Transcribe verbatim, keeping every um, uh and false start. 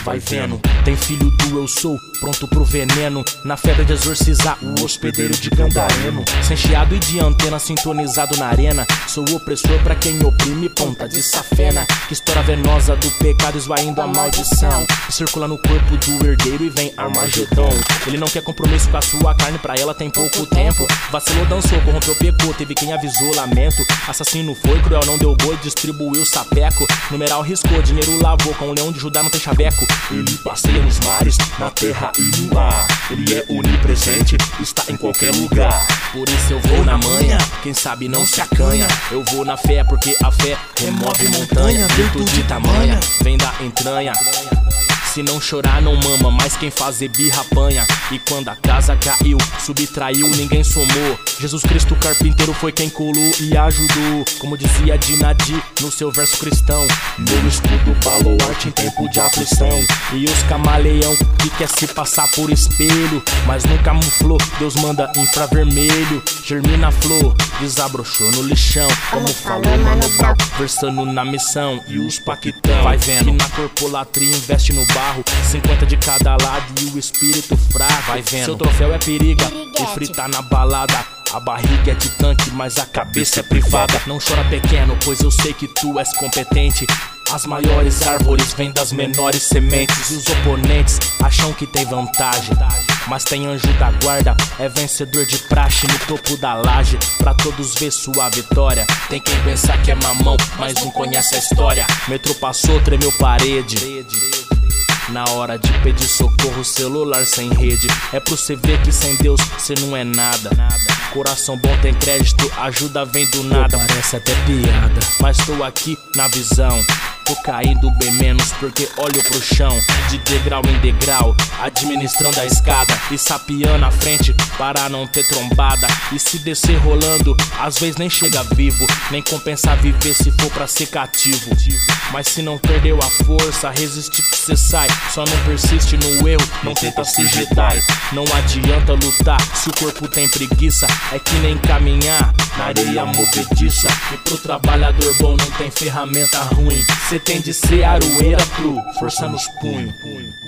vai vendo. Tem filho do eu sou, pronto pro veneno, na fé de exorcizar o hospedeiro de Gandareno. Sem chiado e de antena, sintonizado na arena. Sou opressor pra quem oprime, ponta de safena. Que história venosa do pecado esvaindo a maldição, que circula no corpo do herdeiro e vem Armagedon. Ele não quer compromisso com a sua carne, pra ela tem pouco tempo. Vacilou, dançou, corrompeu, pecou, teve quem avisou, lamento. Assassino foi, cruel, não deu boi, distribuiu sapeco. Numeral riscou, dinheiro lavou, com o leão de Judá não tem chaveco. Ele passeia nos mares, na terra e no ar. Ele é onipresente, está em qualquer lugar. Por isso eu vou na manha, quem sabe não se acanha. Eu vou na fé porque a fé remove montanha. Virtude tamanha, vem da entranha. Se não chorar não mama, mas quem fazer birra apanha. E quando a casa caiu, subtraiu, ninguém somou. Jesus Cristo carpinteiro foi quem colou e ajudou. Como dizia Dinadi no seu verso cristão: meu escudo baluarte em tempo de aflição. E os camaleão que quer se passar por espelho, mas nunca camuflou, Deus manda infravermelho. Germina a flor, desabrochou no lixão. Como falou Mano Brown, versando na missão. E os paquitão, vai vendo, que na corpolatria investe no bar, cinquenta de cada lado e o espírito fraco. Vai vendo, seu troféu é periga e frita na balada. A barriga é de tanque, mas a cabeça é privada. Não chora pequeno, pois eu sei que tu és competente. As maiores árvores vêm das menores sementes. E os oponentes acham que tem vantagem, mas tem anjo da guarda, é vencedor de praxe no topo da laje. Pra todos ver sua vitória, tem quem pensar que é mamão, mas não conhece a história. Metrô passou, tremeu parede. Na hora de pedir socorro, celular sem rede. É pro cê ver que sem Deus cê não é nada. Coração bom tem crédito, ajuda vem do nada. Parece até piada, mas tô aqui na visão. Tô caindo bem menos porque olho pro chão. De degrau em degrau, administrando a escada e sapeando a frente para não ter trombada. E se descer rolando, às vezes nem chega vivo. Nem compensa viver se for pra ser cativo. Mas se não perdeu a força, resiste que cê sai. Só não persiste no erro, não tenta ser Jedi. Não adianta lutar se o corpo tem preguiça. É que nem caminhar na areia movediça. E pro trabalhador bom não tem ferramenta ruim. Cê tem de ser aroeira cru, força nos punhos.